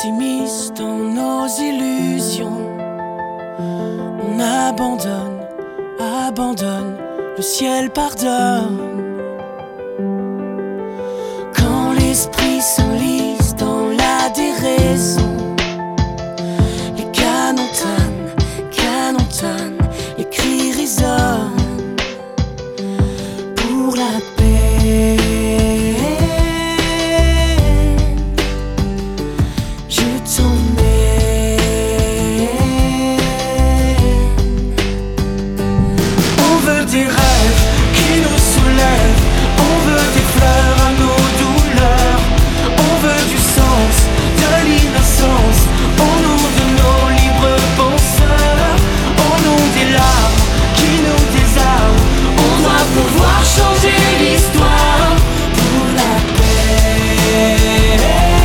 s'immisce dans nos illusions. On abandonne, abandonne, le ciel pardonne. Quand l'esprit s'enlise dans la déraison, les canons tonnent, les cris résonnent pour la paix. Je t'emmène. On veut des rêves qui nous soulèvent, on veut des fleurs à nos douleurs, on veut du sens, de l'innocence, au nom de nos libres penseurs, au nom des larmes qui nous désarment. On doit pouvoir changer l'histoire pour la paix.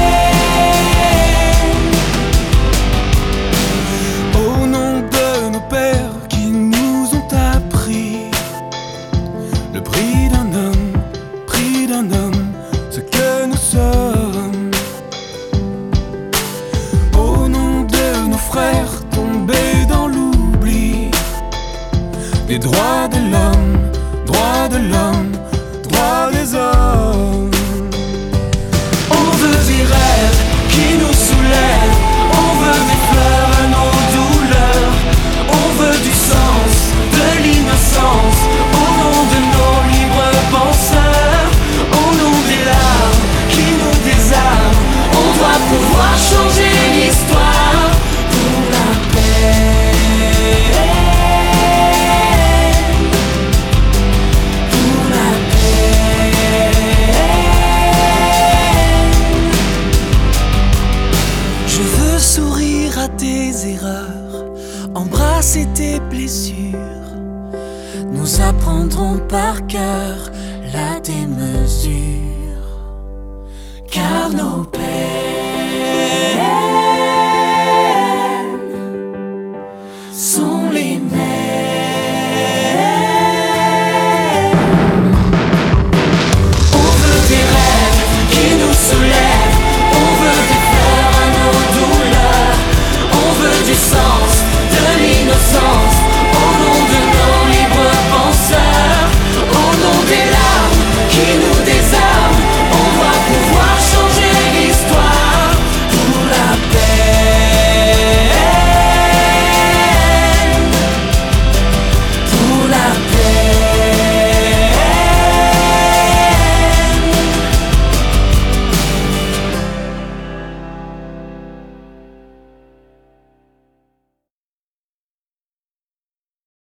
Au nom de nos pères qui nous ont appris le prix d'un homme, ce que nous sommes. Au nom de nos frères tombés dans l'oubli, des droits de l'homme, droits de l'homme, droits des hommes. On veut des rêves qui nous soulèvent, on veut des fleurs à nos douleurs, on veut du sens, de l'innocence, au nom de nos libres penseurs, au nom des larmes qui nous désarment. On doit pouvoir changer l'histoire pour la paix. Pour la paix. Je veux sourire à tes erreurs, embrasser tes blessures. Nous apprendrons par cœur la démesure, car nos pères